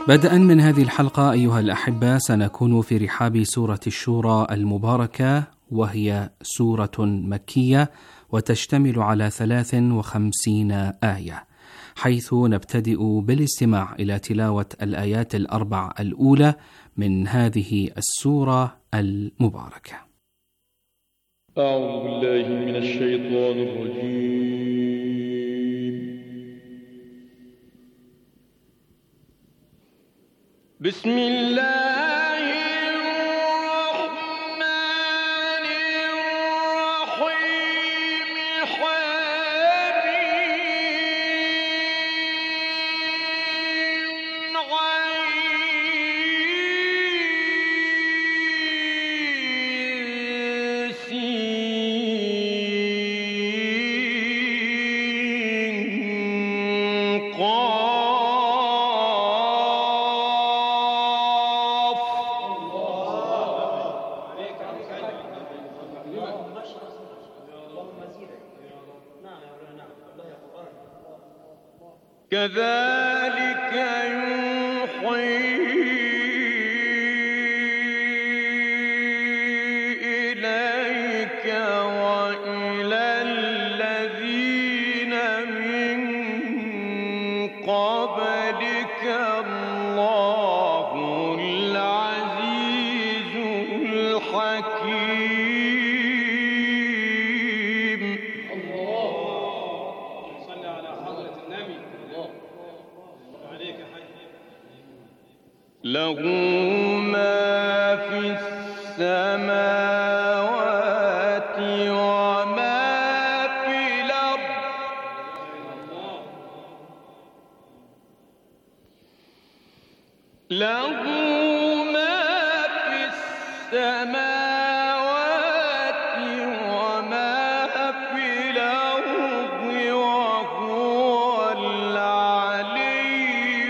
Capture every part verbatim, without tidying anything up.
بدءا من هذه الحلقة أيها الأحبة سنكون في رحاب سورة الشورى المباركة، وهي سورة مكية وتشتمل على ثلاث وخمسين آية، حيث نبتدئ بالاستماع إلى تلاوة الآيات الأربع الأولى من هذه السورة المباركة. أعوذ بالله من الشيطان الرجيم. بسم الله الرحمن الرحيم. حميم غين سين قاف. كذلك يوحي إليك وإلى الذين من قبلك الله العزيز الحكيم. له ما في السماوات وما في الأرض. له ما في السماوات وما في الأرض وهو العلي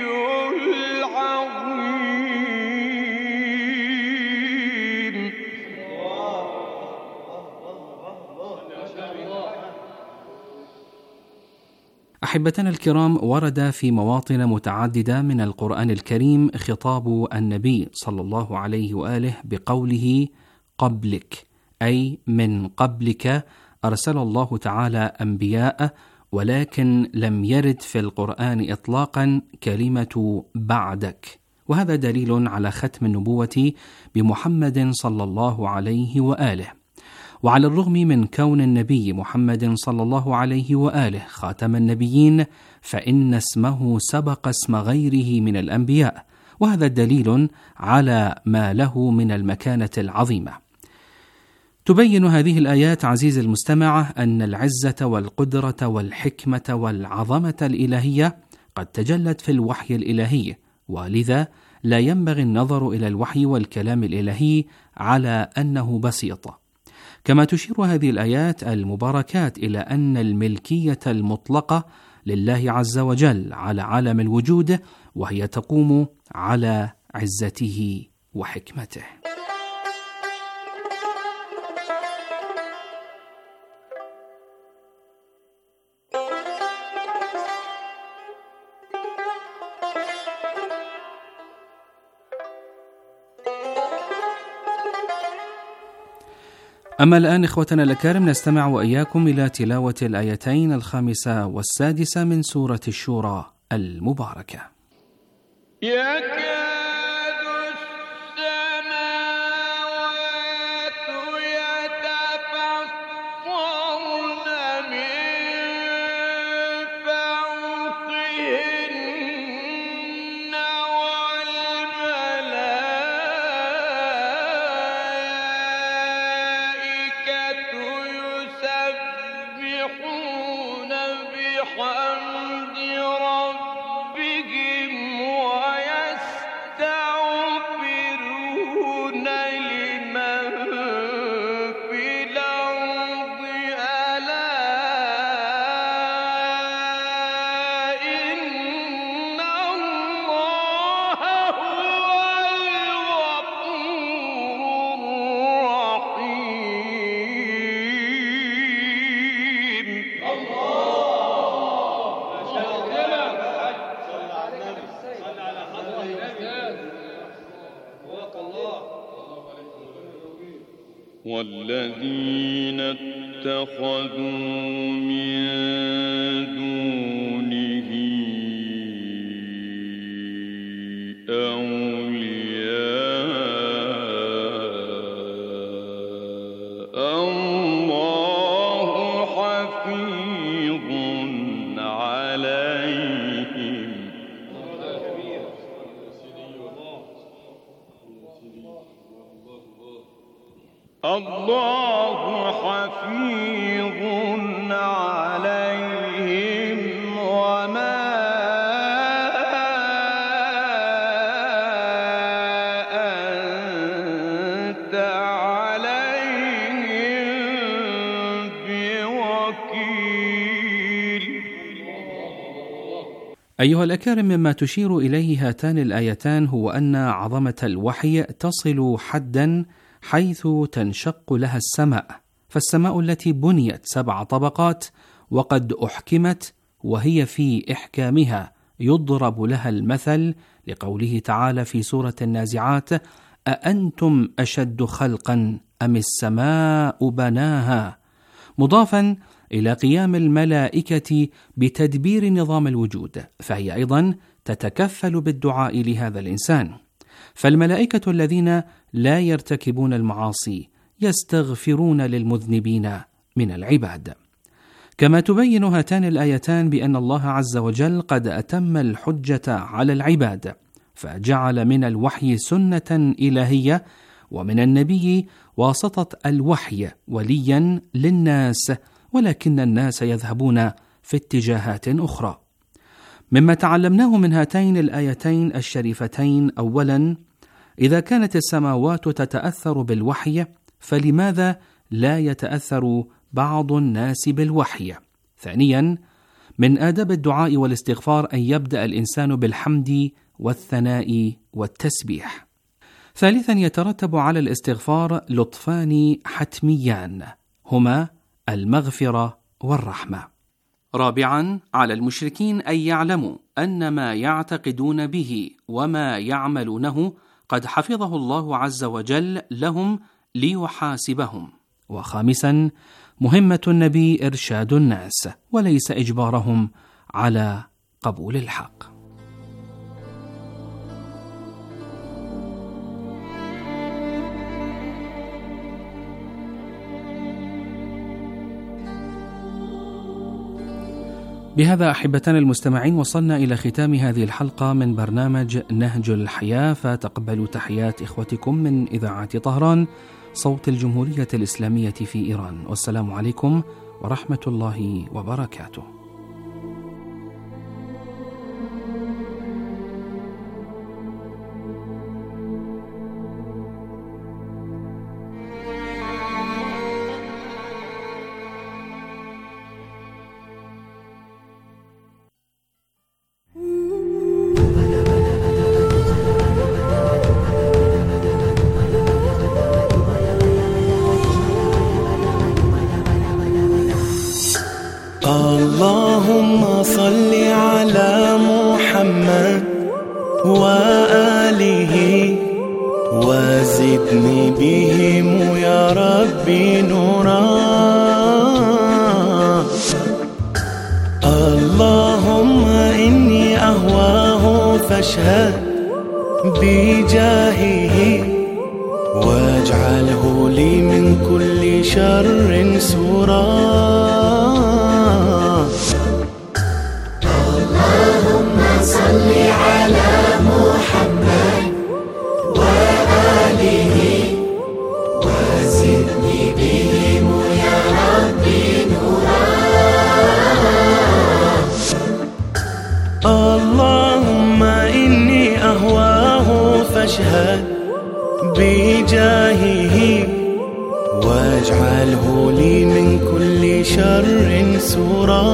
العظيم. أحبتنا الكرام، ورد في مواطن متعددة من القرآن الكريم خطاب النبي صلى الله عليه وآله بقوله قبلك، أي من قبلك أرسل الله تعالى أنبياء، ولكن لم يرد في القرآن إطلاقا كلمة بعدك، وهذا دليل على ختم النبوة بمحمد صلى الله عليه وآله. وعلى الرغم من كون النبي محمد صلى الله عليه وآله خاتم النبيين، فإن اسمه سبق اسم غيره من الأنبياء، وهذا دليل على ما له من المكانة العظيمة. تبين هذه الآيات عزيز المستمع أن العزة والقدرة والحكمة والعظمة الإلهية قد تجلت في الوحي الإلهي، ولذا لا ينبغي النظر إلى الوحي والكلام الإلهي على أنه بسيط. كما تشير هذه الآيات المباركات إلى أن الملكية المطلقة لله عز وجل على عالم الوجود، وهي تقوم على عزته وحكمته. أما الآن إخوتنا الأكارم، نستمع وإياكم إلى تلاوة الآيتين الخامسة والسادسة من سورة الشورى المباركة. يكاد السَّمَاوَاتُ والذين اتخذوا من دونه أولياء الله حفيظ عليهم الله حفيظ عليهم وما أنت عليهم بوكيل. أيها الأكارم، مما تشير إليه هاتان الآيتان هو أن عظمة الوحي تصل حداً حيث تنشق لها السماء، فالسماء التي بنيت سبع طبقات وقد أحكمت وهي في إحكامها يضرب لها المثل، لقوله تعالى في سورة النازعات: أأنتم أشد خلقا أم السماء بناها، مضافا إلى قيام الملائكة بتدبير نظام الوجود، فهي أيضا تتكفل بالدعاء لهذا الإنسان. فالملائكة الذين لا يرتكبون المعاصي يستغفرون للمذنبين من العباد. كما تبين هاتان الآيتان بأن الله عز وجل قد أتم الحجة على العباد، فجعل من الوحي سنة إلهية، ومن النبي واسطة الوحي وليا للناس، ولكن الناس يذهبون في اتجاهات أخرى. مما تعلمناه من هاتين الآيتين الشريفتين: أولا، إذا كانت السماوات تتأثر بالوحي، فلماذا لا يتأثر بعض الناس بالوحي؟ ثانيا، من آداب الدعاء والاستغفار أن يبدأ الإنسان بالحمد والثناء والتسبيح. ثالثا، يترتب على الاستغفار لطفان حتميان، هما المغفرة والرحمة. رابعا، على المشركين أن يعلموا أن ما يعتقدون به وما يعملونه قد حفظه الله عز وجل لهم ليحاسبهم. وخامسا، مهمة النبي إرشاد الناس وليس إجبارهم على قبول الحق. بهذا أحبتنا المستمعين وصلنا إلى ختام هذه الحلقة من برنامج نهج الحياة، فتقبلوا تحيات إخوتكم من إذاعة طهران صوت الجمهورية الإسلامية في إيران، والسلام عليكم ورحمة الله وبركاته. اللهم صل على محمد وآله وزدني بهم يا ربي نورا. اللهم إني أهواه فاشهد بجاهه واجعله لي من كل شر سورا. صل على محمد وآله وزدني بهم يا ربي نورا. اللهم إني أهواه فاشهد بجاهه واجعله لي من كل شر سورا.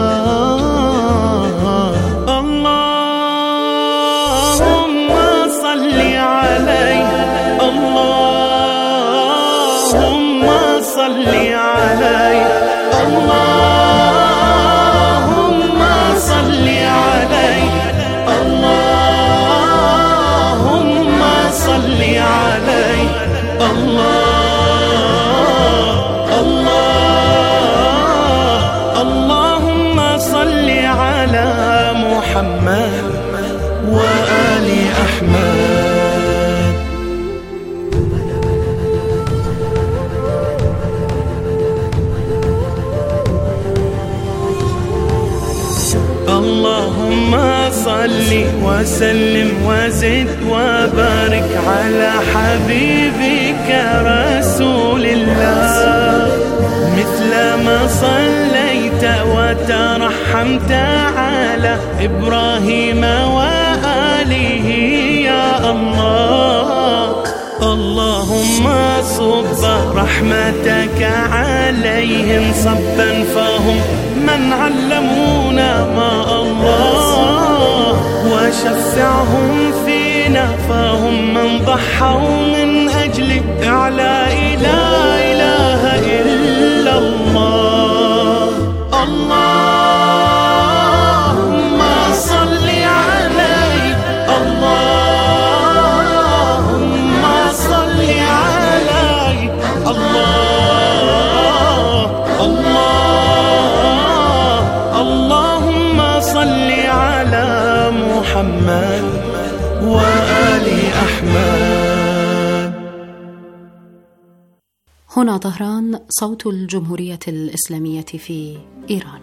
اللهم صل عليه، اللهم صل عليه، اللهم صل عليه، اللهم محمد وآل أحمد. اللهم صل وسلم وزد وبارك على حبيبك رسول الله، مثل ما صليت وترحمت على إبراهيم وآله يا الله. اللهم صب رحمتك عليهم صبا فهم من علمونا ما الله، وشفعهم فينا فهم من ضحوا من أجل إعلاء لا إله إلا الله. اللهم صل عليه، اللهم صل عليه، الله الله اللهم صل على محمد وآل أحمد. هنا طهران، صوت الجمهورية الإسلامية في إيران.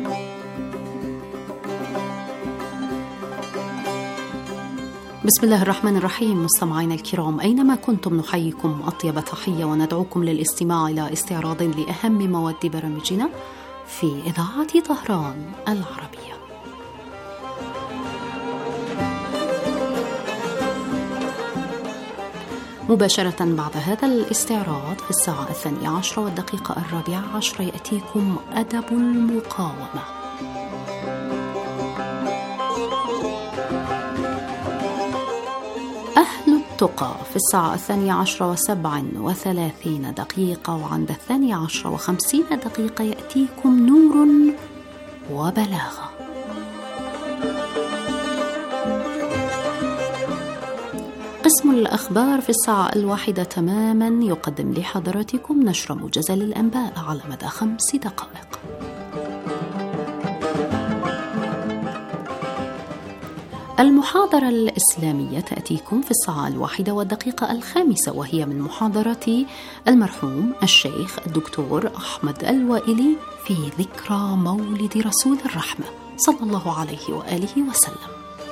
بسم الله الرحمن الرحيم. مستمعينا الكرام، أينما كنتم نحييكم أطيب تحية وندعوكم للاستماع إلى استعراض لأهم مواد برامجنا في إذاعة طهران العربية. مباشرة بعد هذا الاستعراض في الساعة الثانية عشرة والدقيقة الرابعة عشر يأتيكم أدب المقاومة. أهل التقى في الساعة الثانية عشرة وسبع وثلاثين دقيقة، وعند الثانية عشرة وخمسين دقيقة يأتيكم نور وبلاغة. قسم الأخبار في الساعة الواحدة تماما يقدم لحضراتكم نشر موجز للأنباء على مدى خمس دقائق. المحاضرة الإسلامية تأتيكم في الساعة الواحدة والدقيقة الخامسة، وهي من محاضرة المرحوم الشيخ الدكتور أحمد الوائلي في ذكرى مولد رسول الرحمة صلى الله عليه وآله وسلم.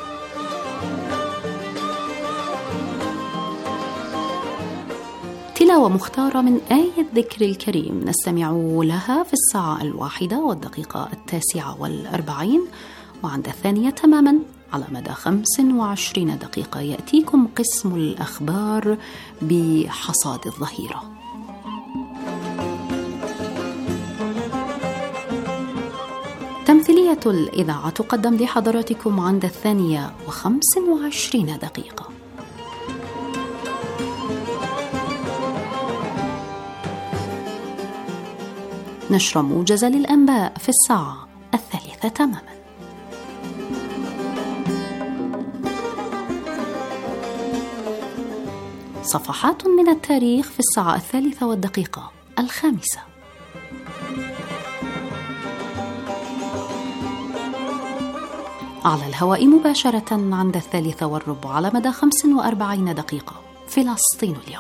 تلاوة مختارة من آية الذكر الكريم نستمع لها في الساعة الواحدة والدقيقة التاسعة والأربعين، وعند الثانية تماما على مدى خمس وعشرين دقيقة يأتيكم قسم الأخبار بحصاد الظهيرة. تمثيلية الإذاعة تقدم لحضراتكم عند الثانية وخمس وعشرين دقيقة. نشر موجز للأنباء في الساعة الثالثة تماما. صفحات من التاريخ في الساعة الثالثة والدقيقة الخامسة. على الهواء مباشرة عند الثالثة والربع على مدى خمس وأربعين دقيقة فلسطين اليوم.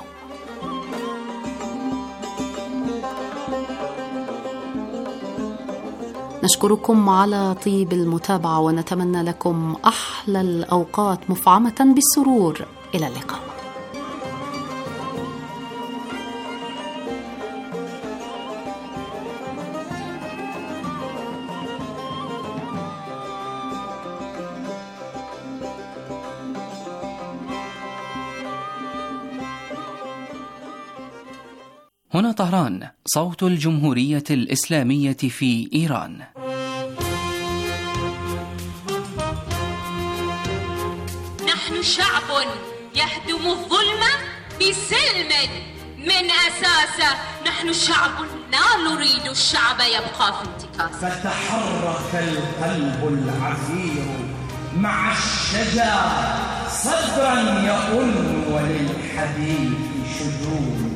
نشكركم على طيب المتابعة ونتمنى لكم أحلى الأوقات مفعمة بالسرور. إلى اللقاء. هنا طهران، صوت الجمهورية الإسلامية في إيران. نحن شعب يهدم الظلم بسلم من أساسه. نحن شعب لا نريد الشعب يبقى في انتكاسه. فتحرك القلب العفير مع الشجاع صدرا يؤن وللحديث شجون.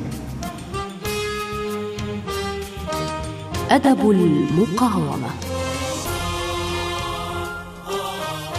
أدب المقاومة.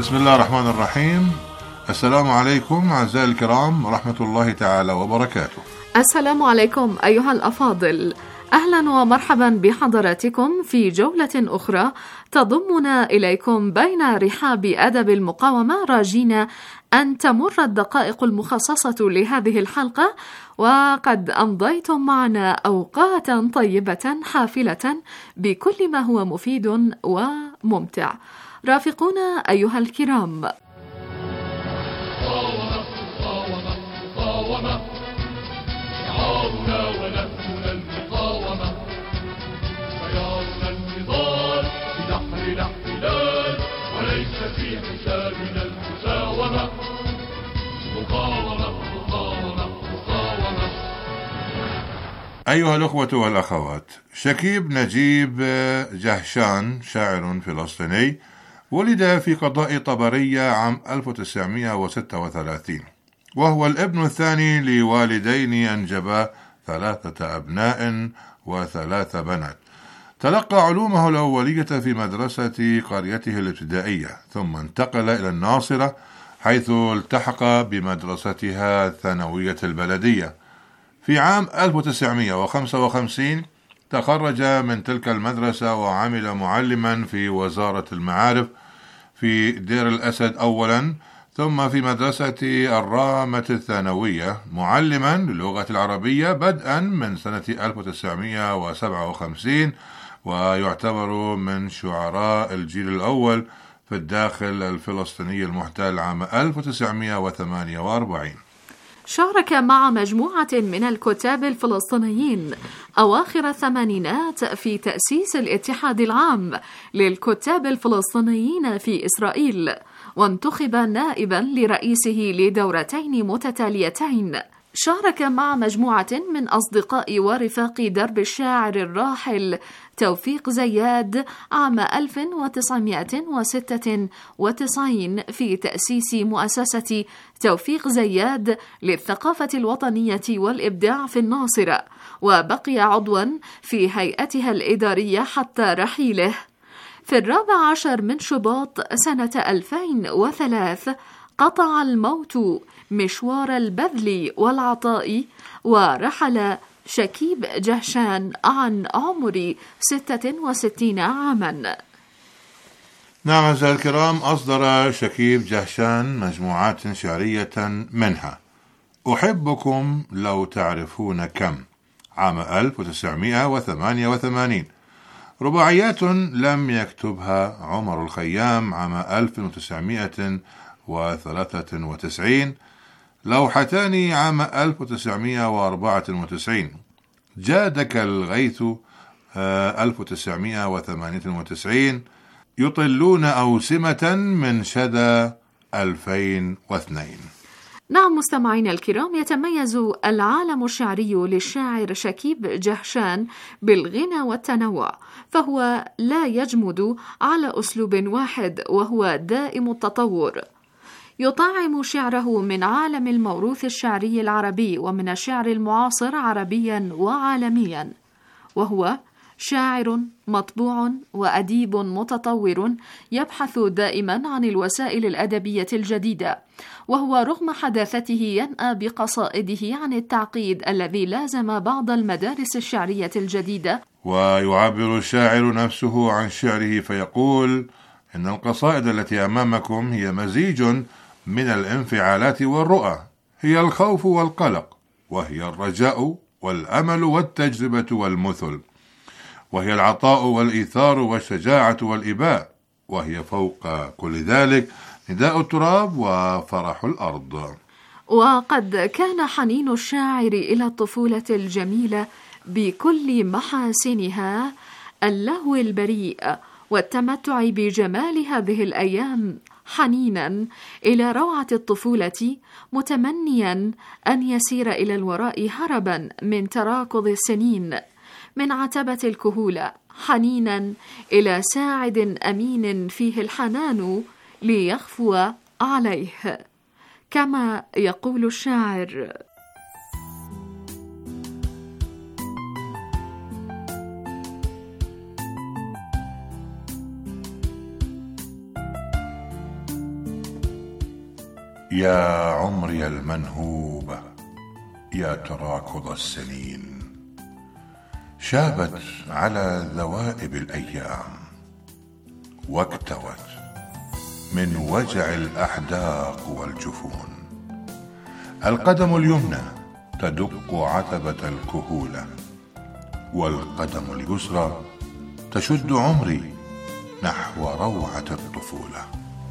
بسم الله الرحمن الرحيم. السلام عليكم أعزائي الكرام ورحمة الله تعالى وبركاته. السلام عليكم أيها الأفاضل، أهلا ومرحبا بحضراتكم في جولة أخرى تضمنا إليكم بين رحاب أدب المقاومة، راجين أن تمر الدقائق المخصصة لهذه الحلقة وقد أمضيتم معنا أوقاتا طيبة حافلة بكل ما هو مفيد وممتع. رافقونا أيها الكرام. شعارنا ونهجنا المقاومة، خيارنا النضال في بحر الاحتلال، وليس في حسابنا المساومة. مقاومة مقاومة مقاومة. أيها الأخوة والأخوات، شكيب نجيب جهشان شاعر فلسطيني ولد في قضاء طبرية عام ألف وتسعمائة وستة وثلاثين، وهو الابن الثاني لوالدين أنجبا ثلاثة أبناء وثلاث بنات. تلقى علومه الأولية في مدرسة قريته الابتدائية، ثم انتقل إلى الناصرة حيث التحق بمدرستها الثانوية البلدية. في عام ألف وتسعمائة وخمسة وخمسين تخرج من تلك المدرسة وعمل معلما في وزارة المعارف في دير الأسد أولا، ثم في مدرسة الرامة الثانوية معلما للغة العربية بدءا من سنة ألف وتسعمائة وسبعة وخمسين، ويعتبر من شعراء الجيل الأول في الداخل الفلسطيني المحتل عام ألف وتسعمائة وثمانية وأربعين. شارك مع مجموعة من الكتاب الفلسطينيين أواخر الثمانينات في تأسيس الاتحاد العام للكتاب الفلسطينيين في إسرائيل، وانتخب نائبا لرئيسه لدورتين متتاليتين. شارك مع مجموعة من أصدقاء ورفاق درب الشاعر الراحل توفيق زياد عام ألف وتسعمائة وستة وتسعين في تأسيس مؤسسة توفيق زياد للثقافة الوطنية والإبداع في الناصرة، وبقي عضوا في هيئتها الإدارية حتى رحيله. في الرابع عشر من شباط سنة ألفين وثلاثة قطع الموت مشوار البذل والعطاء، ورحل شكيب جهشان عن عمر ستة وستين عاما. نعم أعزائي الكرام، أصدر شكيب جهشان مجموعات شعرية، منها أحبكم لو تعرفون كم عام ألف وتسعمائة وثمانية وثمانين، رباعيات لم يكتبها عمر الخيام عام ألف وتسعمائة وثلاثة وتسعين، لوحتان عام ألف وتسعمائة وأربعة وتسعين، جادك الغيث ألف وتسعمائة وثمانية وتسعين، يطلون أوسمة من شدى ألفين واثنين. نعم مستمعينا الكرام، يتميز العالم الشعري للشاعر شكيب جهشان بالغنى والتنوع، فهو لا يجمد على أسلوب واحد وهو دائم التطور. يطعم شعره من عالم الموروث الشعري العربي ومن الشعر المعاصر عربيا وعالميا، وهو شاعر مطبوع وأديب متطور يبحث دائما عن الوسائل الأدبية الجديدة، وهو رغم حداثته ينأى بقصائده عن التعقيد الذي لازم بعض المدارس الشعرية الجديدة. ويعبر الشاعر نفسه عن شعره فيقول إن القصائد التي أمامكم هي مزيج من الانفعالات والرؤى، هي الخوف والقلق، وهي الرجاء والأمل والتجربة والمثل، وهي العطاء والإيثار والشجاعة والإباء، وهي فوق كل ذلك نداء التراب وفرح الأرض. وقد كان حنين الشاعر إلى الطفولة الجميلة بكل محاسنها، اللهو البريء والتمتع بجمال هذه الأيام، حنينا إلى روعة الطفولة، متمنيا أن يسير إلى الوراء هربا من تراكض السنين، من عتبة الكهولة، حنينا إلى ساعد أمين فيه الحنان ليخفو عليه، كما يقول الشاعر: يا عمري المنهوب يا تراكض السنين، شابت على ذوائب الأيام واكتوت من وجع الأحداق والجفون. القدم اليمنى تدق عتبة الكهولة، والقدم اليسرى تشد عمري نحو روعة الطفولة.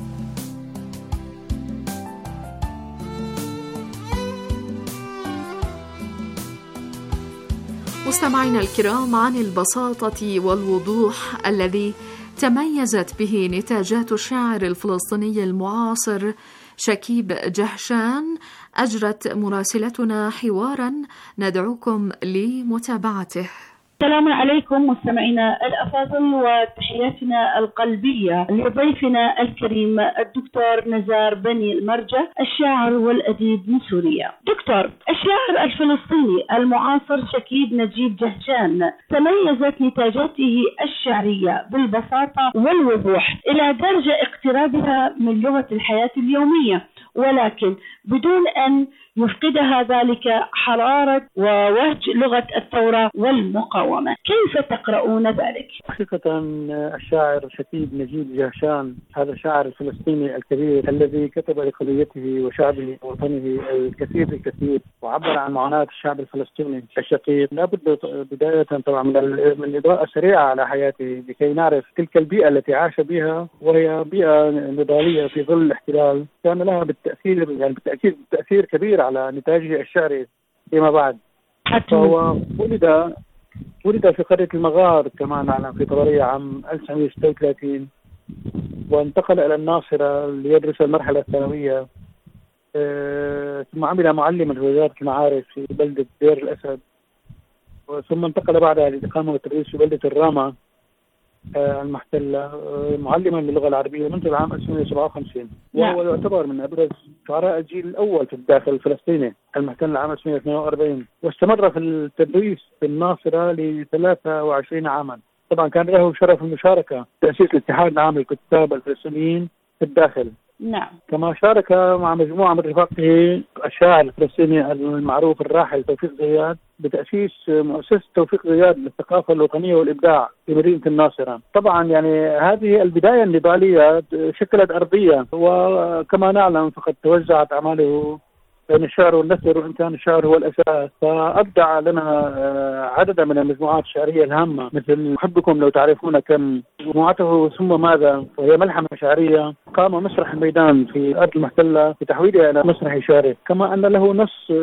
مستمعينا الكرام، عن البساطة والوضوح الذي تميزت به نتاجات الشاعر الفلسطيني المعاصر شكيب جهشان أجرت مراسلتنا حوارا ندعوكم لمتابعته. السلام عليكم مستمعينا الأفاضل، وتحياتنا القلبية لضيفنا الكريم الدكتور نزار بني المرجة، الشاعر والأديب من سوريا. دكتور، الشاعر الفلسطيني المعاصر شكيب نجيب جهشان تميزت نتاجاته الشعرية بالبساطة والوضوح إلى درجة اقترابها من لغة الحياة اليومية، ولكن بدون أن يفقدها ذلك حرارة ووهج لغة الثورة والمقاومة. كيف تقرؤون ذلك؟ حقيقة الشاعر شكيب نجيب جهشان هذا الشاعر الفلسطيني الكبير الذي كتب لقضيته وشعبه ووطنه الكثير الكثير، وعبر عن معاناة الشعب الفلسطيني الشقيق. لابد بداية طبعا من من إضاءة سريعة على حياته لكي نعرف تلك البيئة التي عاش بها، وهي بيئة نضالية في ظل الاحتلال، كان لها بالتأثير يعني بالتأكيد تأثير كبير على نتاجه الشعري فيما بعد. فهو ولد ولد في قرية المغار كما نعلم في طبرية عام ألف وتسعمائة وستة وثلاثين، وانتقل إلى الناصرة ليدرس المرحلة الثانوية، أه ثم عمل معلما في وزارة المعارف في بلدة دير الأسد، ثم انتقل بعدها للإقامة والتدريس في بلدة الرامة أه المحتلة أه معلما للغة العربية منذ العام ألف وتسعمائة وسبعة وخمسين، وهو يعتبر من أبرز شعراء الجيل الأول في الداخل الفلسطيني المحتل عام ألف وتسعمائة واثنين وأربعين، واستمر في التدريس في الناصرة لثلاثة وعشرين عاما. طبعا كان له شرف المشاركة في تأسيس الاتحاد العام للكتاب الفلسطينيين في الداخل. نعم. كما شارك مع مجموعة من رفاقه الشاعر الفلسطيني المعروف الراحل توفيق زياد بتأسيس مؤسسة توفيق زياد للثقافة الوطنية والإبداع في مدينة الناصرة. طبعا يعني هذه البداية النضالية شكلت أرضية، وكما نعلم فقد توزعت أعماله بين الشعر والنثر، وإن كان الشعر هو الأساس، فأبدع لنا عددا من المجموعات الشعرية الهامة مثل أحبكم لو تعرفون كم، مجموعته ثم ماذا، وهي ملحمة شعرية. قام مسرح الميدان في أرض المحتلة بتحويلها إلى مسرح شعري، كما أن له نص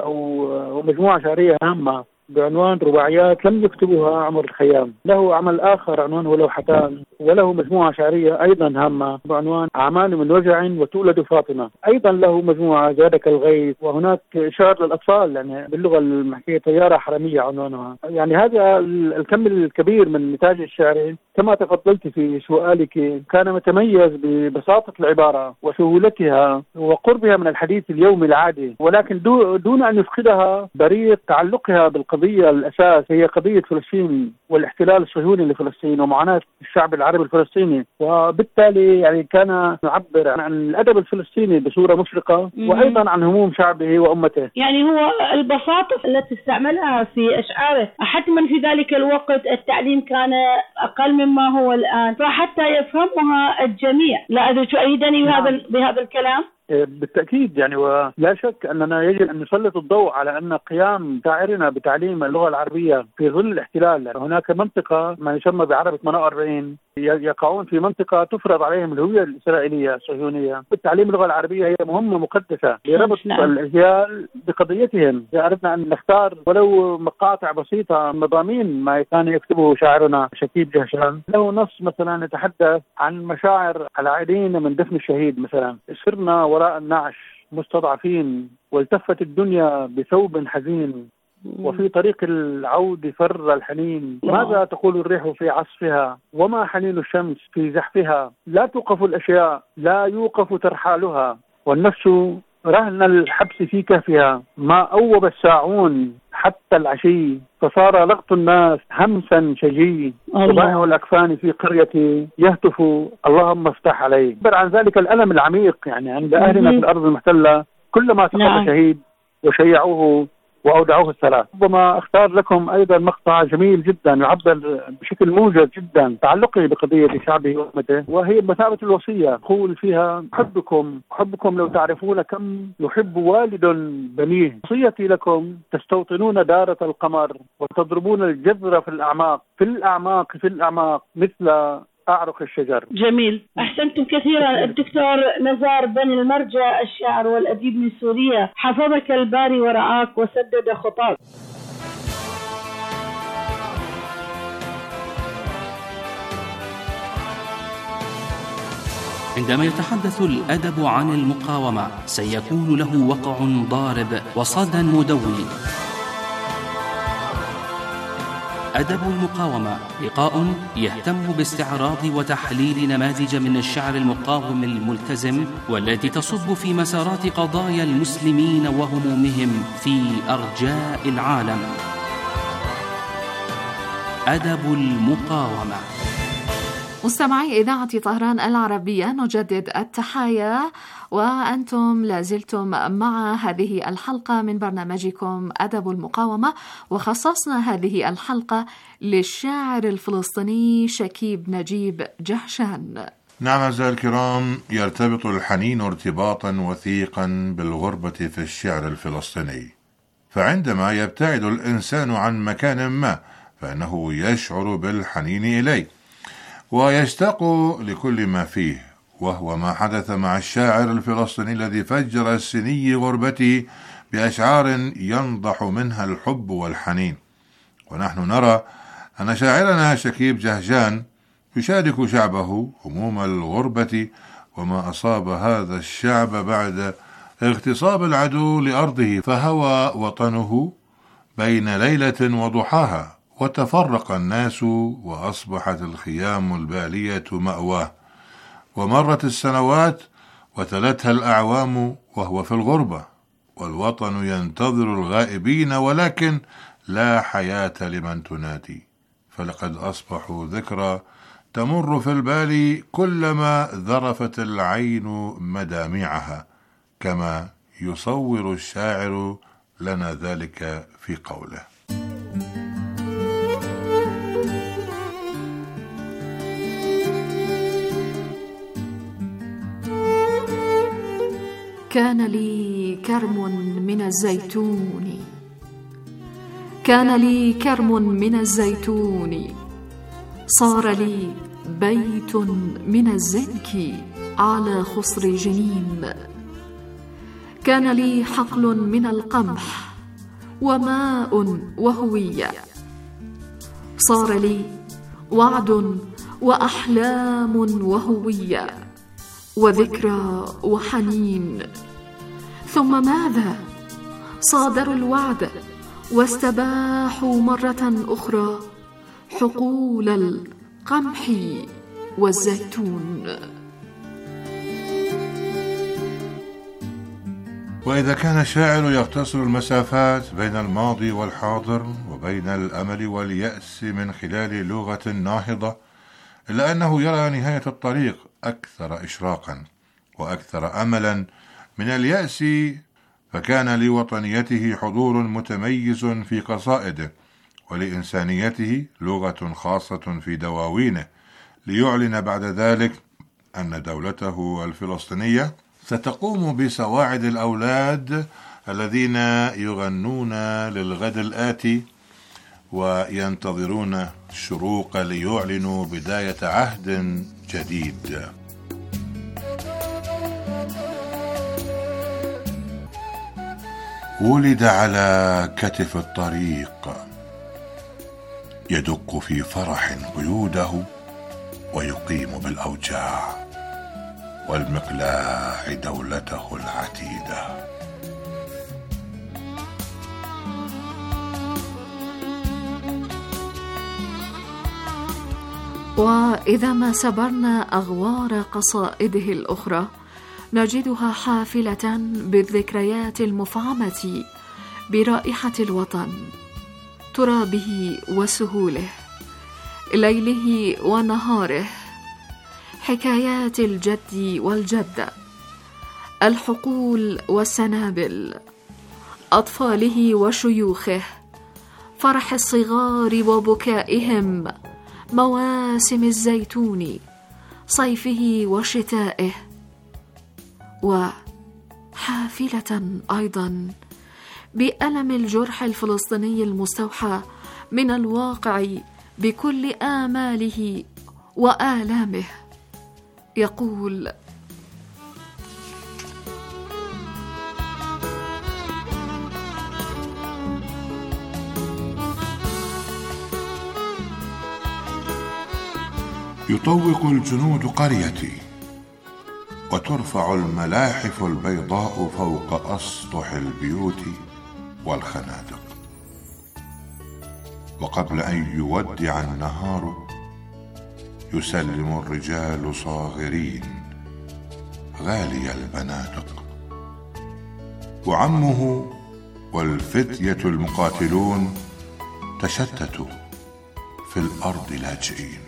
أو مجموعة شعرية هامة بعنوان رباعيات لم يكتبها عمر الخيام. له عمل آخر عنوانه لوحتان، وله مجموعة شعرية أيضا هامة بعنوان أعمال من وجع وتولد فاطمة. أيضا له مجموعة زادك الغيث، وهناك شعر للأطفال يعني باللغة المحكية طيارة حرمية عنوانها. يعني هذا الكم الكبير من نتاج الشعري كما تفضلت في سؤالك كان متميز ببساطة العبارة وسهولتها وقربها من الحديث اليومي العادي، ولكن دون أن يفقدها بريق تعلقها بالقضية الأساس، هي قضية فلسطين والاحتلال الصهيوني لفلسطين ومعاناة الشعب العربي الفلسطيني. وبالتالي يعني كان يعبر عن الأدب الفلسطيني بصورة مشرقة، وأيضا عن هموم شعبه وأمته. يعني هو البساطة التي استعملها في أشعاره، حتما في ذلك الوقت التعليم كان أقل مما هو الآن، فحتى يفهمها الجميع. لا تؤيدني بهذا بهذا الكلام؟ بالتأكيد يعني، ولا شك أننا يجب أن نسلط الضوء على أن قيام شاعرنا بتعليم اللغة العربية في ظل الاحتلال. يعني هناك منطقة ما يسمى بعربة ثمانية وأربعين يقعون في منطقة تفرض عليهم الهوية الإسرائيلية الصهيونية. بالتعليم اللغة العربية هي مهمة مقدسة لربط الأجيال بقضيتهم. إذا أردنا أن نختار ولو مقاطع بسيطة مضامين ما كان يكتبه شاعرنا شكيب جهشان، له نص مثلا يتحدث عن مشاعر العائدين من دفن الشهيد. مثلا سرنا وراء النعش مستضعفين، والتفت الدنيا بثوب حزين، وفي طريق العود فر الحنين. ماذا تقول الريح في عصفها، وما حنين الشمس في زحفها. لا توقف الأشياء، لا يوقف ترحالها، والنفس رهن الحبس في كهفها ما أوب الساعون حتى العشي، فصار لغط الناس همسا شجي، وبائع الأكفان في قريتي يهتف اللهم افتح عليه. عبر عن ذلك الألم العميق يعني عند أهلنا في الأرض المحتلة كلما سقط نعم. شهيد وشيعوه وأودعوه الثلاث. ربما أختار لكم أيضا مقطع جميل جدا يعبر بشكل موجز جدا تعلقه بقضية شعبه وأمته، وهي بمثابة الوصية. قول فيها أحبكم أحبكم لو تعرفون كم يحب والد بنيه، وصيتي لكم تستوطنون دارة القمر وتضربون الجذر في الأعماق في الأعماق في الأعماق مثل أعرق الشجر. جميل، أحسنتم كثيرا. الدكتور نزار بن المرجع الشاعر والأديب من سوريا، حفظك الباري ورعاك وسدد خطاك. عندما يتحدث الأدب عن المقاومة سيكون له وقع ضارب وصدى مدون. أدب المقاومة لقاء يهتم باستعراض وتحليل نماذج من الشعر المقاوم الملتزم والتي تصب في مسارات قضايا المسلمين وهمومهم في أرجاء العالم. أدب المقاومة. مستمعي إذاعة طهران العربية، نجدد التحايا وأنتم لازلتم مع هذه الحلقة من برنامجكم أدب المقاومة، وخصصنا هذه الحلقة للشاعر الفلسطيني شكيب نجيب جهشان. نعم أعزائي الكرام، يرتبط الحنين ارتباطا وثيقا بالغربة في الشعر الفلسطيني، فعندما يبتعد الإنسان عن مكان ما فإنه يشعر بالحنين إليه ويشتاق لكل ما فيه، وهو ما حدث مع الشاعر الفلسطيني الذي فجر السني غربته بأشعار ينضح منها الحب والحنين. ونحن نرى أن شاعرنا شكيب جهشان يشارك شعبه هموم الغربة وما أصاب هذا الشعب بعد اغتصاب العدو لأرضه، فهوى وطنه بين ليلة وضحاها وتفرق الناس وأصبحت الخيام البالية مأواه، ومرت السنوات وتلتها الأعوام وهو في الغربة، والوطن ينتظر الغائبين ولكن لا حياة لمن تنادي، فلقد أصبحوا ذكرى تمر في البال كلما ذرفت العين مدامعها، كما يصور الشاعر لنا ذلك في قوله: كان لي كرم من الزيتون، كان لي كرم من الزيتون، صار لي بيت من الزنك على خصر جنين، كان لي حقل من القمح وماء وهوية، صار لي وعد وأحلام وهوية وذكرى وحنين، ثم ماذا؟ صادروا الوعد واستباحوا مرة أخرى حقول القمح والزيتون. وإذا كان الشاعر يختصر المسافات بين الماضي والحاضر وبين الأمل واليأس من خلال لغة ناهضة، إلا أنه يرى نهاية الطريق أكثر إشراقا وأكثر أملا من اليأس، فكان لوطنيته حضور متميز في قصائده، ولإنسانيته لغة خاصة في دواوينه، ليعلن بعد ذلك أن دولته الفلسطينية ستقوم بسواعد الأولاد الذين يغنون للغد الآتي وينتظرون الشروق ليعلنوا بداية عهد جديد. ولد على كتف الطريق، يدق في فرح قيوده ويقيم بالأوجاع والمقلاع دولته العتيدة. وإذا ما سبرنا أغوار قصائده الأخرى نجدها حافلة بالذكريات المفعمة برائحة الوطن، ترابه وسهوله، ليله ونهاره، حكايات الجد والجدة، الحقول والسنابل، أطفاله وشيوخه، فرح الصغار وبكائهم، مواسم الزيتون، صيفه وشتائه، وحافلة أيضا بألم الجرح الفلسطيني المستوحى من الواقع بكل آماله وآلامه. يقول: يطوق الجنود قريتي، وترفع الملاحف البيضاء فوق أسطح البيوت والخنادق، وقبل أن يودع النهار يسلم الرجال صاغرين غالي البنادق، وعمه والفتية المقاتلون تشتتوا في الأرض لاجئين.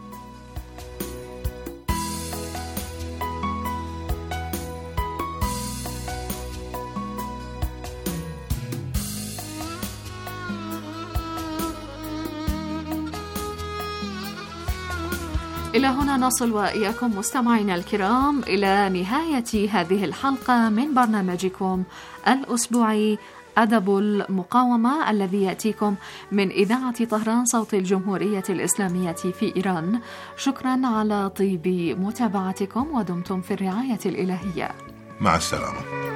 إلى هنا نصل وإياكم مستمعينا الكرام إلى نهاية هذه الحلقة من برنامجكم الأسبوعي أدب المقاومة، الذي يأتيكم من إذاعة طهران صوت الجمهورية الإسلامية في إيران. شكرا على طيب متابعتكم، ودمتم في الرعاية الإلهية. مع السلامة.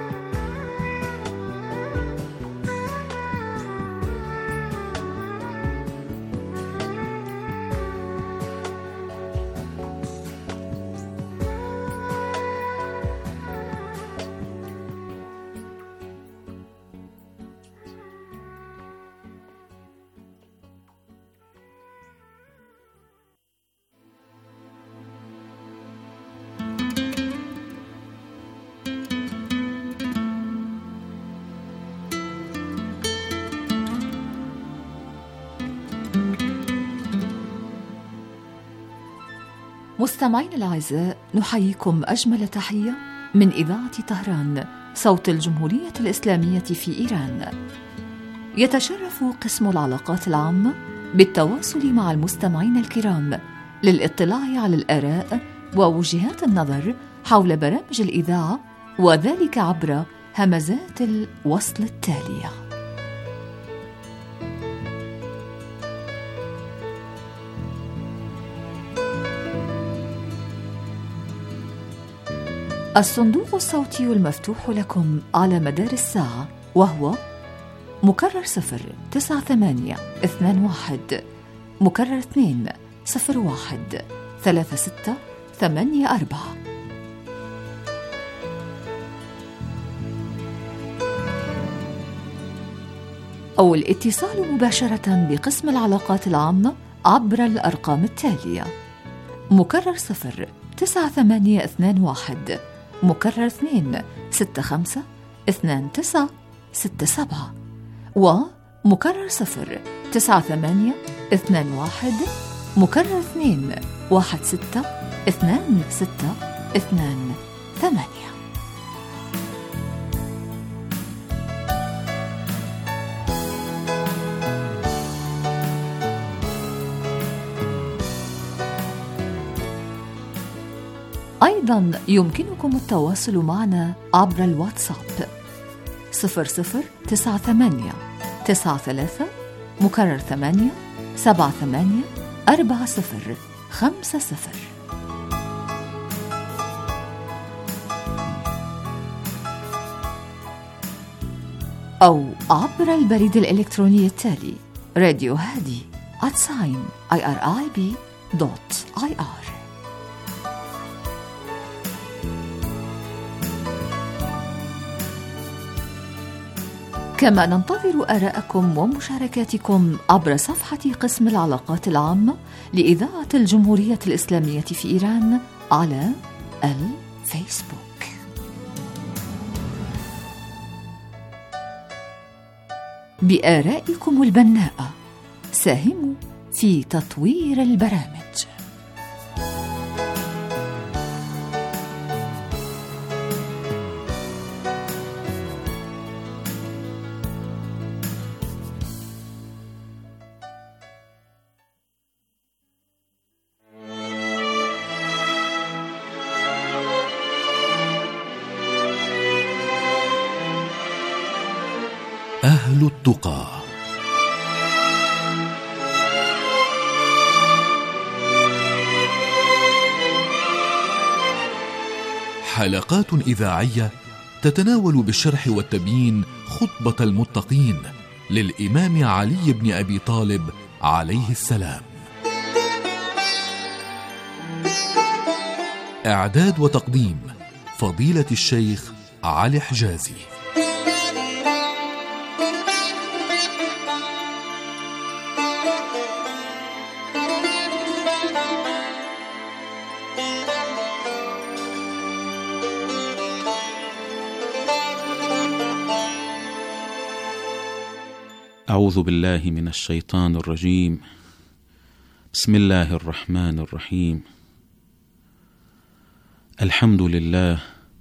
مستمعينا الأعزاء، نحييكم أجمل تحية من إذاعة طهران صوت الجمهورية الإسلامية في إيران. يتشرف قسم العلاقات العامة بالتواصل مع المستمعين الكرام للاطلاع على الآراء ووجهات النظر حول برامج الإذاعة، وذلك عبر همزات الوصل التالية: الصندوق الصوتي المفتوح لكم على مدار الساعة، وهو مكرر صفر تسعة ثمانية اثنان واحد، مكرر اثنين صفر واحد ثلاثة ستة ثمانية أربعة. أو الاتصال مباشرة بقسم العلاقات العامة عبر الأرقام التالية: مكرر صفر تسعة ثمانية اثنان واحد، مكرر اثنين ستة خمسة اثنان تسعة ستة سبعة، ومكرر صفر تسعة ثمانية اثنان واحد، مكرر اثنين واحد ستة اثنان ستة اثنان ثمانية. أيضا يمكنكم التواصل معنا عبر الواتساب صفر صفر تسعة ثمانية تسعة ثلاثة مكرر ثمانية سبعة ثمانية أربعة صفر خمسة صفر، أو عبر البريد الإلكتروني التالي: راديو هادي at sign irib dot ir. كما ننتظر آراءكم ومشاركاتكم عبر صفحة قسم العلاقات العامة لإذاعة الجمهورية الإسلامية في إيران على الفيسبوك. بآرائكم البناءة ساهموا في تطوير البرامج. أهل التقى. حلقات إذاعية تتناول بالشرح والتبيين خطبة المتقين للإمام علي بن أبي طالب عليه السلام. إعداد وتقديم فضيلة الشيخ علي حجازي. أعوذ بالله من الشيطان الرجيم. بسم الله الرحمن الرحيم. الحمد لله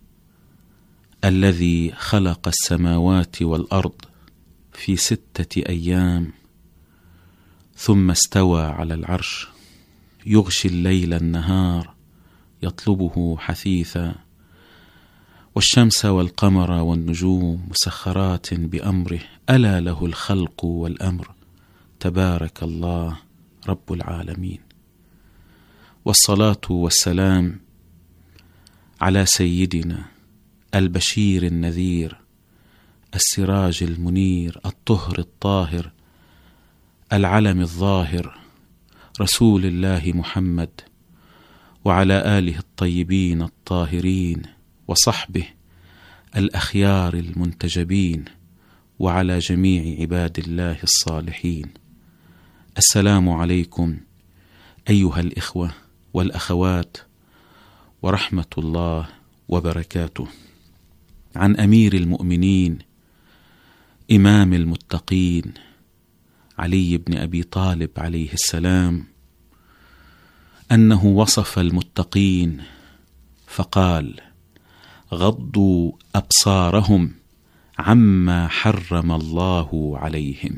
الذي خلق السماوات والأرض في ستة أيام ثم استوى على العرش يغشي الليل النهار يطلبه حثيثا والشمس والقمر والنجوم مسخرات بأمره ألا له الخلق والأمر تبارك الله رب العالمين. والصلاة والسلام على سيدنا البشير النذير السراج المنير الطهر الطاهر العلم الظاهر رسول الله محمد وعلى آله الطيبين الطاهرين وصحبه الأخيار المنتجبين وعلى جميع عباد الله الصالحين. السلام عليكم أيها الإخوة والأخوات ورحمة الله وبركاته. عن أمير المؤمنين إمام المتقين علي بن أبي طالب عليه السلام أنه وصف المتقين فقال: غضوا أبصارهم عما حرم الله عليهم.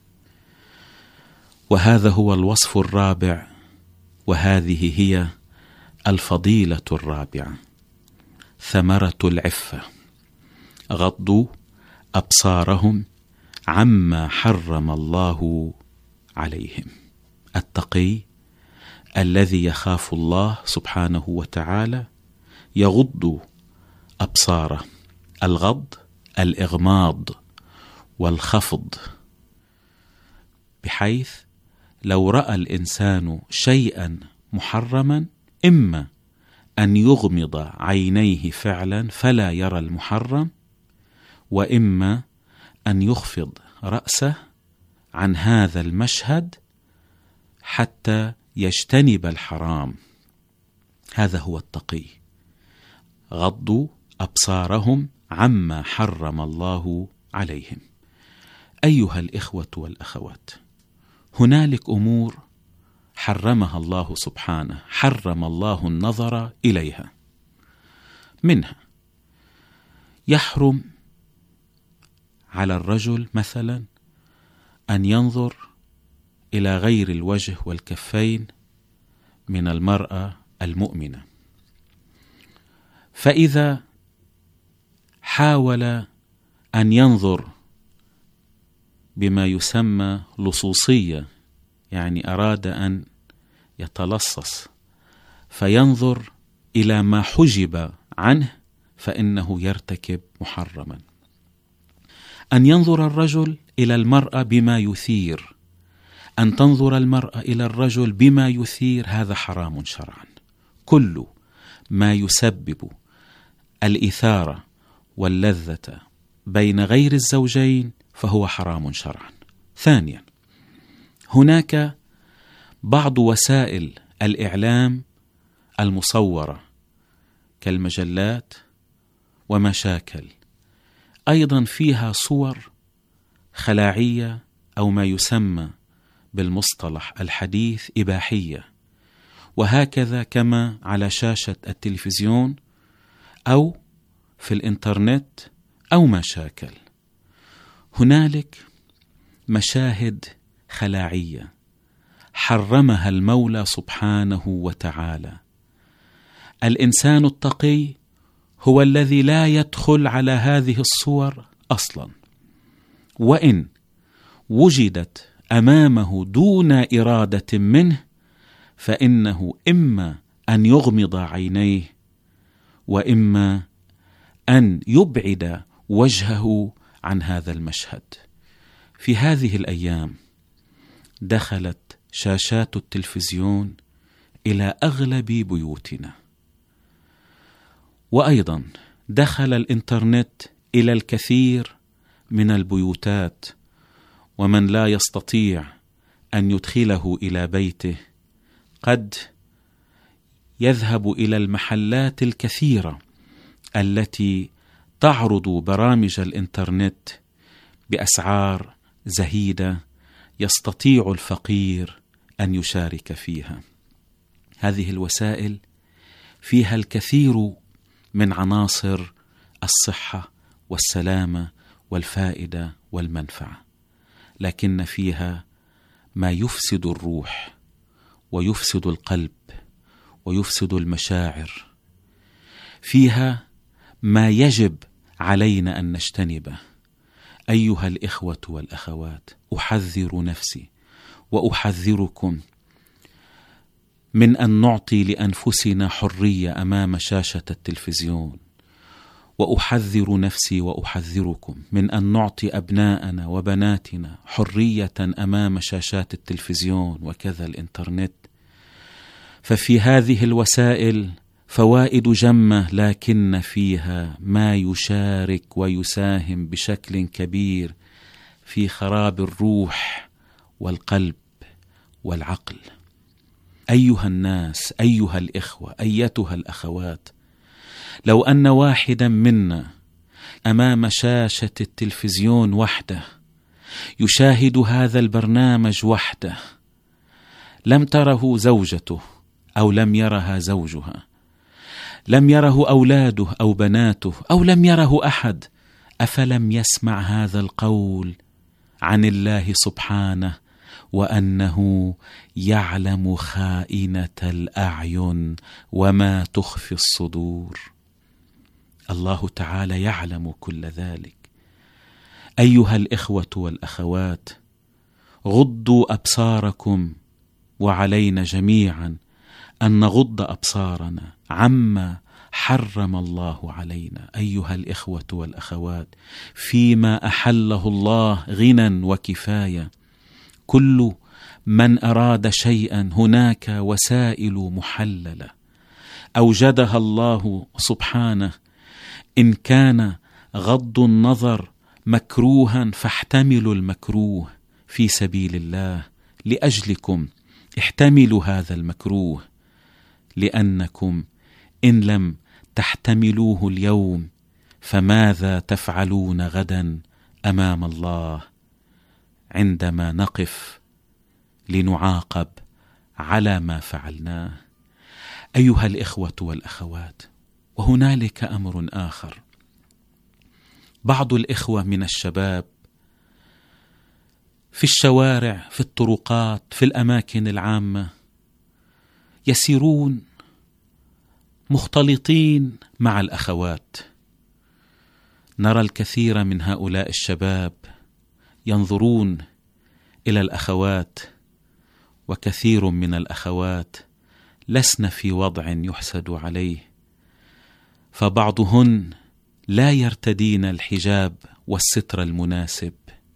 وهذا هو الوصف الرابع، وهذه هي الفضيلة الرابعة، ثمرة العفة. غضوا أبصارهم عما حرم الله عليهم. التقي الذي يخاف الله سبحانه وتعالى يغض أبصاره. الغض الإغماض والخفض، بحيث لو رأى الإنسان شيئا محرما إما أن يغمض عينيه فعلا فلا يرى المحرم، وإما أن يخفض رأسه عن هذا المشهد حتى يجتنب الحرام. هذا هو التقي. غضوا أبصارهم عما حرم الله عليهم. أيها الإخوة والأخوات، هنالك أمور حرمها الله سبحانه، حرم الله النظر إليها. منها يحرم على الرجل مثلا أن ينظر إلى غير الوجه والكفين من المرأة المؤمنة، فإذا حاول أن ينظر بما يسمى لصوصية، يعني أراد أن يتلصص فينظر إلى ما حجب عنه، فإنه يرتكب محرما. أن ينظر الرجل إلى المرأة بما يثير، أن تنظر المرأة إلى الرجل بما يثير، هذا حرام شرعا. كل ما يسبب الإثارة واللذة بين غير الزوجين فهو حرام شرعا. ثانيا، هناك بعض وسائل الإعلام المصورة كالمجلات ومشاكل، أيضا فيها صور خلاعية أو ما يسمى بالمصطلح الحديث إباحية، وهكذا كما على شاشة التلفزيون أو في الإنترنت أو ما شاكل. هنالك مشاهد خلاعية حرمها المولى سبحانه وتعالى. الإنسان التقي هو الذي لا يدخل على هذه الصور أصلا، وإن وجدت أمامه دون إرادة منه فإنه إما أن يغمض عينيه وإما أن يبعد وجهه عن هذا المشهد. في هذه الأيام دخلت شاشات التلفزيون إلى أغلب بيوتنا، وأيضا دخل الإنترنت إلى الكثير من البيوتات، ومن لا يستطيع أن يدخله إلى بيته قد يذهب إلى المحلات الكثيرة التي تعرض برامج الإنترنت بأسعار زهيدة يستطيع الفقير أن يشارك فيها. هذه الوسائل فيها الكثير من عناصر الصحة والسلامة والفائدة والمنفعة، لكن فيها ما يفسد الروح ويفسد القلب ويفسد المشاعر. فيها ما يجب علينا أن نجتنبه. أيها الإخوة والأخوات، أحذر نفسي وأحذركم من أن نعطي لأنفسنا حرية أمام شاشة التلفزيون، وأحذر نفسي وأحذركم من أن نعطي أبناءنا وبناتنا حرية أمام شاشات التلفزيون وكذا الإنترنت. ففي هذه الوسائل فوائد جمة، لكن فيها ما يشارك ويساهم بشكل كبير في خراب الروح والقلب والعقل. أيها الناس، أيها الإخوة، أيتها الأخوات، لو أن واحدا منا أمام شاشة التلفزيون وحده يشاهد هذا البرنامج وحده، لم تره زوجته أو لم يرها زوجها، لم يره أولاده أو بناته أو لم يره أحد، أفلم يسمع هذا القول عن الله سبحانه وأنه يعلم خائنة الأعين وما تخفي الصدور؟ الله تعالى يعلم كل ذلك. أيها الإخوة والأخوات، غضوا أبصاركم، وعلينا جميعا أن نغض أبصارنا عما حرم الله علينا. أيها الإخوة والأخوات، فيما أحله الله غنى وكفاية. كل من أراد شيئا هناك وسائل محللة أوجدها الله سبحانه. إن كان غض النظر مكروها فاحتملوا المكروه في سبيل الله، لأجلكم احتملوا هذا المكروه، لأنكم إن لم تحتملوه اليوم فماذا تفعلون غدا أمام الله عندما نقف لنعاقب على ما فعلناه؟ أيها الإخوة والأخوات، وهنالك أمر آخر. بعض الإخوة من الشباب في الشوارع، في الطرقات، في الأماكن العامة يسيرون مختلطين مع الأخوات. نرى الكثير من هؤلاء الشباب ينظرون إلى الأخوات، وكثير من الأخوات لسن في وضع يحسد عليه، فبعضهن لا يرتدين الحجاب والستر المناسب،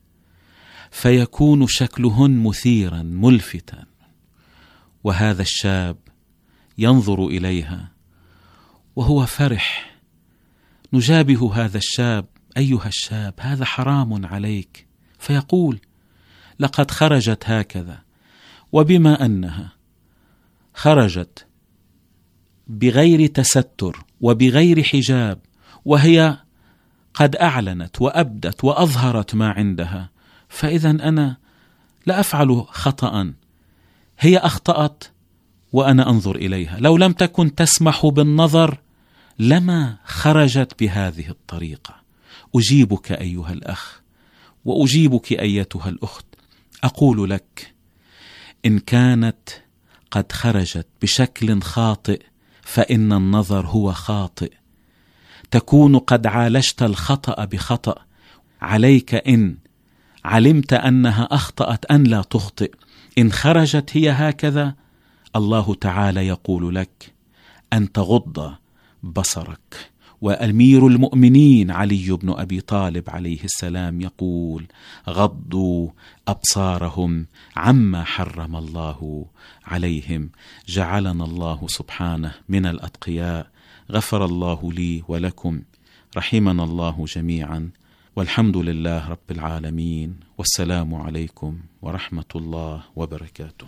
فيكون شكلهن مثيرا ملفتا، وهذا الشاب ينظر إليها وهو فرح. نجابه هذا الشاب: أيها الشاب، هذا حرام عليك. فيقول: لقد خرجت هكذا، وبما أنها خرجت بغير تستر وبغير حجاب، وهي قد أعلنت وأبدت وأظهرت ما عندها، فإذا أنا لا أفعل خطأ، هي أخطأت وأنا أنظر إليها. لو لم تكن تسمح بالنظر لما خرجت بهذه الطريقة. أجيبك أيها الأخ وأجيبك أيتها الأخت، أقول لك إن كانت قد خرجت بشكل خاطئ فإن النظر هو خاطئ، تكون قد عالجت الخطأ بخطأ. عليك إن علمت أنها أخطأت أن لا تخطئ. إن خرجت هي هكذا، الله تعالى يقول لك أن تغض بصرك. وأمير المؤمنين علي بن أبي طالب عليه السلام يقول: غضوا أبصارهم عما حرم الله عليهم. جعلنا الله سبحانه من الأتقياء. غفر الله لي ولكم، رحمنا الله جميعا، والحمد لله رب العالمين، والسلام عليكم ورحمة الله وبركاته.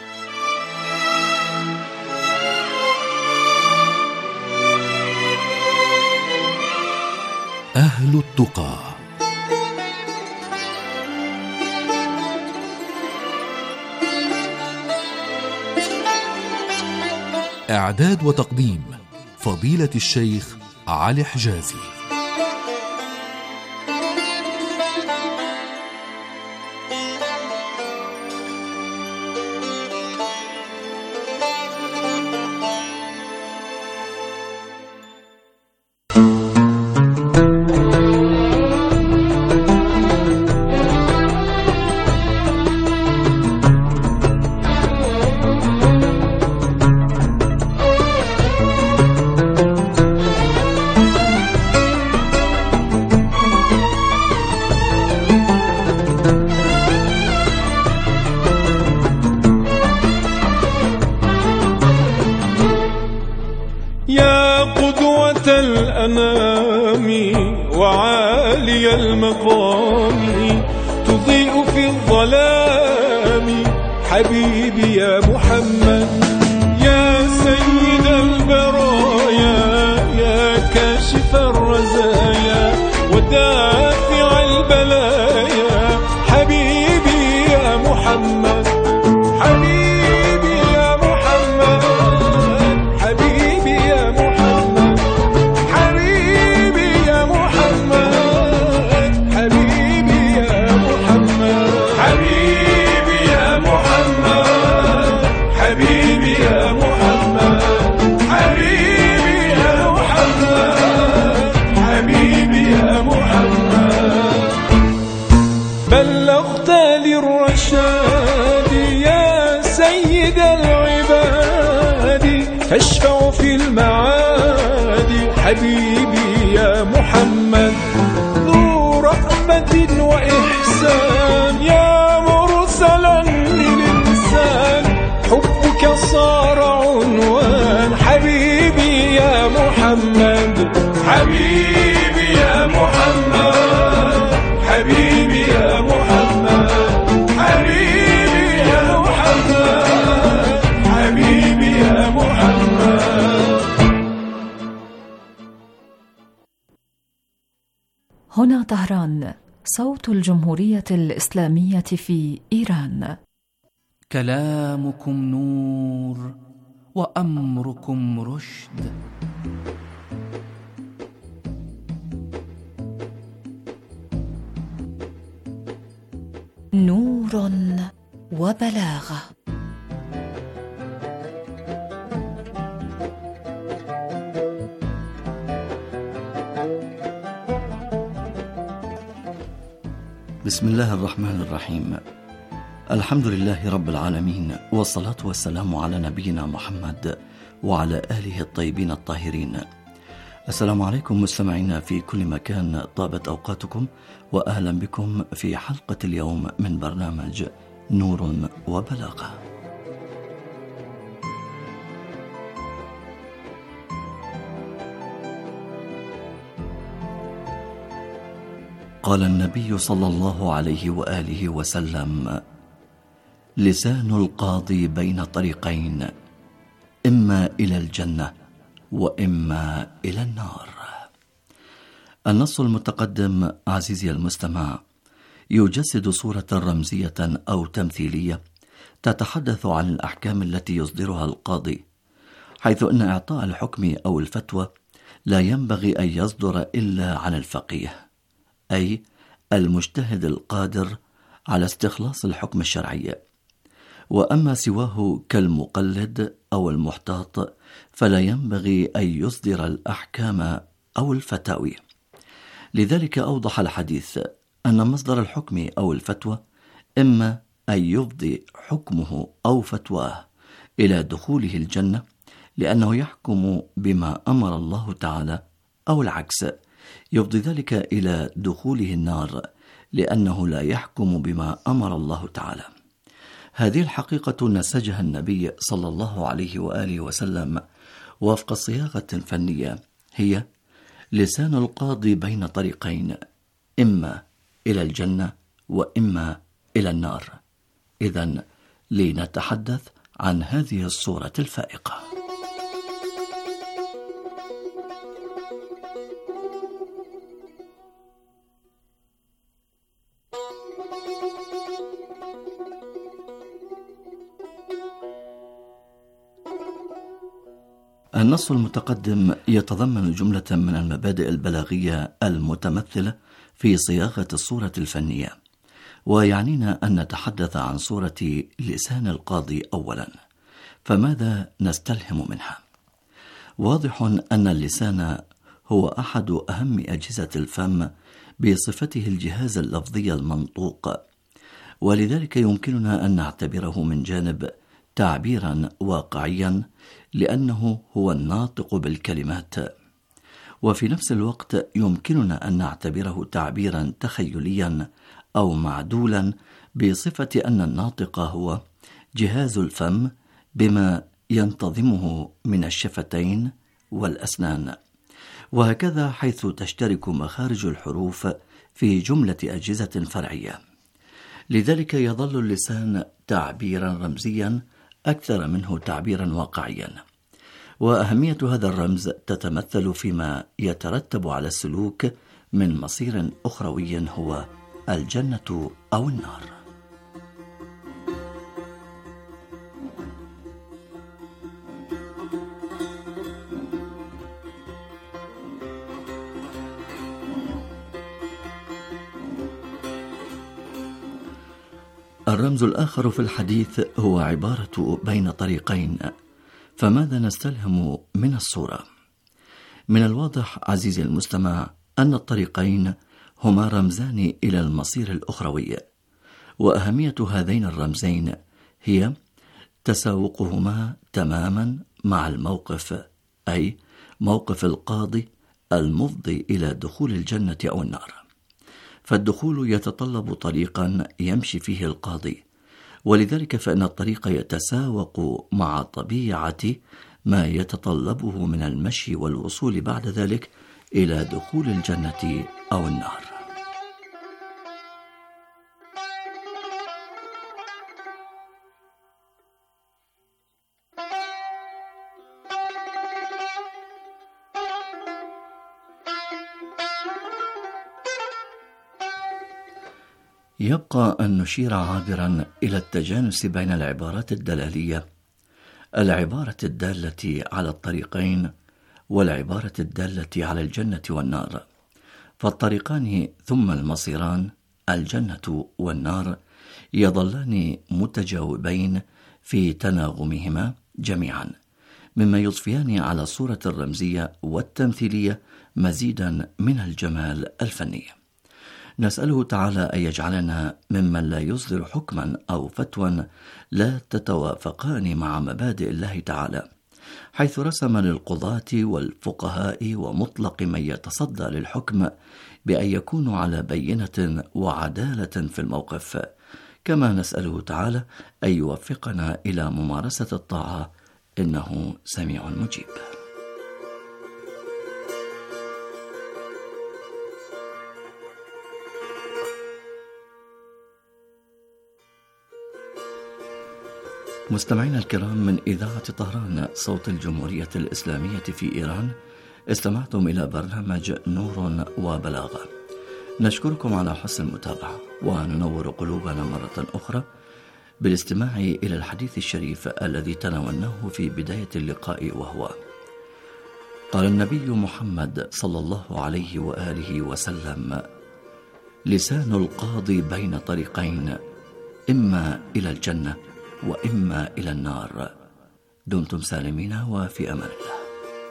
أهل التقى. إعداد وتقديم فضيلة الشيخ علي حجازي. الأنام وعالي المقام تضيء في الظلام حبيبي يا محمد، يا سيد البرايا، يا كاشف الرزايا ودافع البلايا، حبيبي يا محمد، حبيبي يا محمد، حبيبي يا محمد، حبيبي يا محمد، حبيبي يا محمد، حبيبي يا محمد، حبيبي يا محمد، حبيبي يا محمد، حبيبي يا محمد. بلغت للرشاد يا سيد العباد، فاشفع في المعاد، حبيبي يا محمد، ذو رأفة وإحسان، يا مرسلا للإنسان، حبك صار عنوان، حبيبي يا محمد، حبيبي يا محمد، حبيبي يا محمد، حبيبي يا محمد، حبيبي يا محمد. هنا طهران، صوت الجمهورية الإسلامية في إيران. كلامكم نور وأمركم رشد. نور وبلاغة. بسم الله الرحمن الرحيم. الحمد لله رب العالمين، والصلاة والسلام على نبينا محمد وعلى آله الطيبين الطاهرين. السلام عليكم مستمعينا في كل مكان، طابت أوقاتكم، وأهلا بكم في حلقة اليوم من برنامج نور وبلاغة. قال النبي صلى الله عليه وآله وسلم: لسان القاضي بين طريقين، إما إلى الجنة وإما إلى النار. النص المتقدم عزيزي المستمع يجسد صورة رمزية أو تمثيلية تتحدث عن الأحكام التي يصدرها القاضي، حيث أن إعطاء الحكم أو الفتوى لا ينبغي أن يصدر إلا عن الفقيه، أي المجتهد القادر على استخلاص الحكم الشرعي، وأما سواه كالمقلد أو المحتاط فلا ينبغي أن يصدر الأحكام أو الفتاوي. لذلك أوضح الحديث أن مصدر الحكم أو الفتوى إما أن يفضي حكمه أو فتواه إلى دخوله الجنة لأنه يحكم بما أمر الله تعالى، أو العكس، يفضي ذلك إلى دخوله النار لأنه لا يحكم بما أمر الله تعالى. هذه الحقيقة نسجها النبي صلى الله عليه وآله وسلم وفق صياغة فنية هي لسان القاضي بين طريقين، إما إلى الجنة وإما إلى النار. إذن لنتحدث عن هذه الصورة الفائقة. النص المتقدم يتضمن جملة من المبادئ البلاغية المتمثلة في صياغة الصورة الفنية، ويعنينا أن نتحدث عن صورة لسان القاضي أولا. فماذا نستلهم منها؟ واضح أن اللسان هو أحد أهم أجهزة الفم بصفته الجهاز اللفظي المنطوق، ولذلك يمكننا أن نعتبره من جانب تعبيرا واقعيا لأنه هو الناطق بالكلمات، وفي نفس الوقت يمكننا أن نعتبره تعبيرا تخيليا أو معدولا بصفة أن الناطق هو جهاز الفم بما ينتظمه من الشفتين والأسنان، وهكذا حيث تشترك مخارج الحروف في جملة أجهزة فرعية. لذلك يظل اللسان تعبيرا رمزيا أكثر منه تعبيرا واقعيا، وأهمية هذا الرمز تتمثل فيما يترتب على السلوك من مصير أخروي هو الجنة أو النار. الرمز الآخر في الحديث هو عبارة بين طريقين. فماذا نستلهم من الصورة؟ من الواضح عزيزي المستمع أن الطريقين هما رمزان إلى المصير الأخروي، وأهمية هذين الرمزين هي تساوقهما تماما مع الموقف، أي موقف القاضي المفضي إلى دخول الجنة أو النار. فالدخول يتطلب طريقا يمشي فيه القاضي، ولذلك فإن الطريق يتساوق مع طبيعة ما يتطلبه من المشي والوصول بعد ذلك إلى دخول الجنة أو النار. يبقى أن نشير عابرا إلى التجانس بين العبارات الدلالية، العبارة الدالة على الطريقين والعبارة الدالة على الجنة والنار. فالطريقان ثم المصيران الجنة والنار يظلان متجاوبين في تناغمهما جميعا، مما يضفيان على الصورة الرمزية والتمثيلية مزيدا من الجمال الفني. نسأله تعالى أن يجعلنا ممن لا يصدر حكما أو فتوى لا تتوافقان مع مبادئ الله تعالى، حيث رسم للقضاة والفقهاء ومطلق من يتصدى للحكم بأن يكونوا على بينة وعدالة في الموقف، كما نسأله تعالى أن يوفقنا إلى ممارسة الطاعة، إنه سميع مجيب. مستمعينا الكرام، من إذاعة طهران صوت الجمهورية الإسلامية في إيران، استمعتم إلى برنامج نور وبلاغة. نشكركم على حسن المتابعة، وننور قلوبنا مرة أخرى بالاستماع إلى الحديث الشريف الذي تناولناه في بداية اللقاء، وهو: قال النبي محمد صلى الله عليه وآله وسلم: لسان القاضي بين طريقين، إما إلى الجنة وإما إلى النار. دمتم سالمين وفي أمان الله.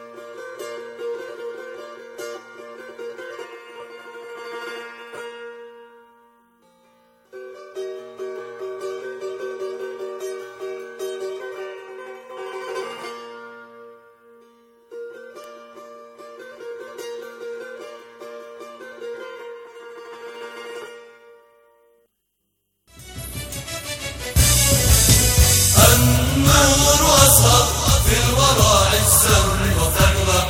النور أزهر في الورى عزا وفضلا،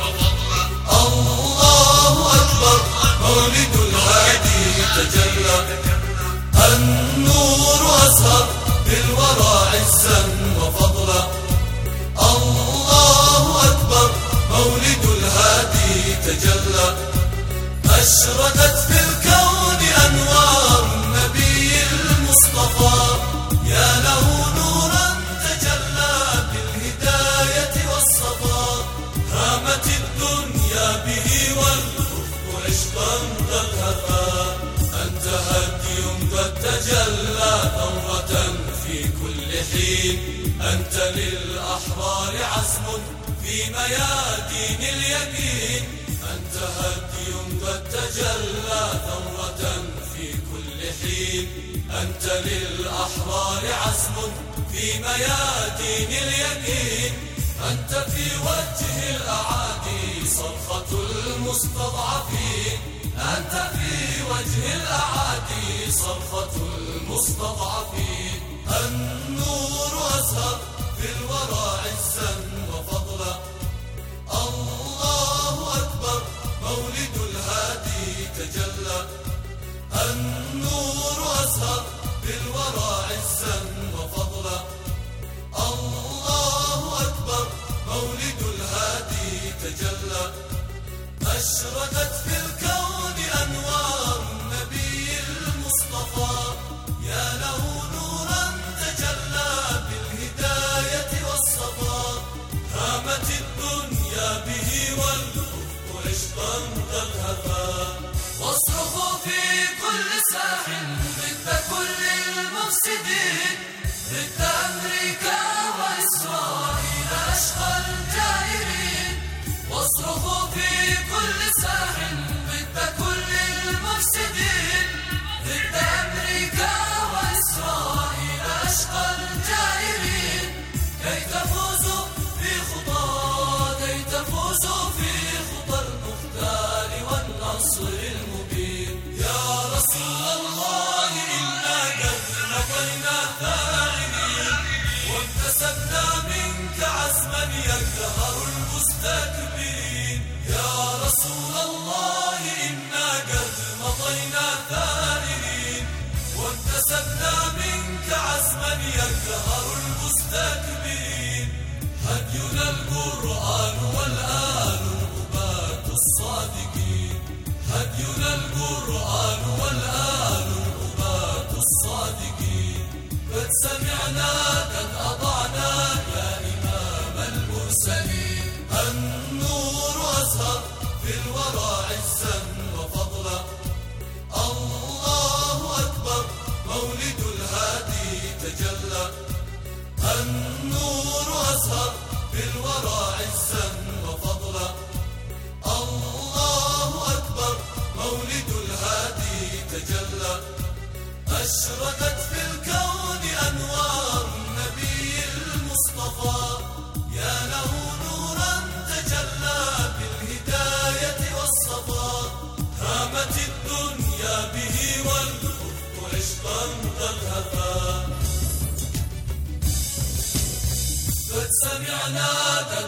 الله أكبر مولد الهادي تجلى. النور أزهر في الورى عزا وفضلا، الله أكبر مولد الهادي تجلى. أشرقت في الكون أنوار النبي المصطفى، يا له نورا تجلى بالهداية والصفا. هامت الدنيا به والكفر عشقا قد هفا، أنت هدي قد تجلى ثورة في كل حين. أنت للأحرار عزم في ميادين اليمين، أنت هدي قد تجلى ثورة في كل حين. أنت للأحرار عزم في ميادين اليمين. أنت في وجه الأعادي صرخة المستضعفين، أنت في وجه الأعادي صرخة المستضعفين. النور أزهر في الورى عزا وفضلا، الله أكبر مولد الهادي تجلى. النور أزهر بالورى عزا وفضلا، الله أكبر مولد الهادي تجلى. أشرقت في الكون أنوار النبي المصطفى، يا له نورا تجلى بالهداية والصفا. هامت الدنيا به والكفر عشقا قد هفا، واصرخوا في كل ساح ضد كل المفسدين، ضد أمريكا وإسرائيل أشقى الجائرين. واصرخوا في كل ساح ضد كل المفسدين، ضد أمريكا وإسرائيل أشقى الجائرين. كي تفوزوا في خطى كي تفوزوا في خطى المختار والنصر المبين. يا رسول الله إنا قد لقينا ثائرين، واكتسبنا منك عزما يقهر المستكبرين. يا رسول الله إنا قد مضينا ثائرين، واكتسبنا منك عزما يقهر المستكبرين. هدينا القرآن والآل العباد الصادقين، هدينا القرآن والآل العباد الصادقين. قد سمعنا قد أطعنا يا إمام المرسلين. النور أزهر في الورى عزا وفضلا، الله أكبر مولد الهادي تجلى. النور أزهر في الورى عزا وفضلا، الله أكبر مولد الهادي تجلى. أشرقت في الكون أنوار النبي المصطفى، يا له نورا تجلى بالهداية والصفا. هامت الدنيا به والكفر عشقا قد هفا، قد سمعنا